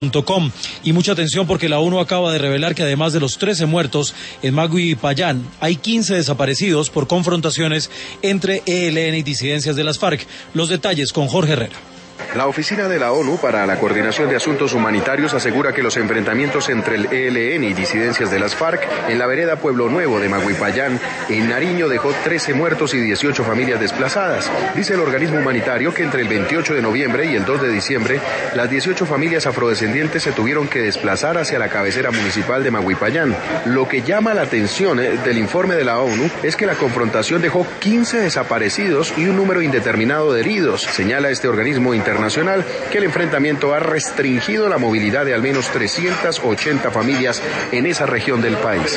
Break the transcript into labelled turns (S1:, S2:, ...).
S1: Y mucha atención porque la ONU acaba de revelar que además de los 13 muertos en Magui y Payán, hay 15 desaparecidos por confrontaciones entre ELN y disidencias de las FARC. Los detalles con Jorge Herrera.
S2: La Oficina de la ONU para la Coordinación de Asuntos Humanitarios asegura que los enfrentamientos entre el ELN y disidencias de las FARC en la vereda Pueblo Nuevo de Maguipayán, en Nariño, dejó 13 muertos y 18 familias desplazadas. Dice el organismo humanitario que entre el 28 de noviembre y el 2 de diciembre, las 18 familias afrodescendientes se tuvieron que desplazar hacia la cabecera municipal de Maguipayán. Lo que llama la atención del informe de la ONU es que la confrontación dejó 15 desaparecidos y un número indeterminado de heridos. Señala este organismo internacional que el enfrentamiento ha restringido la movilidad de al menos 380 familias en esa región del país.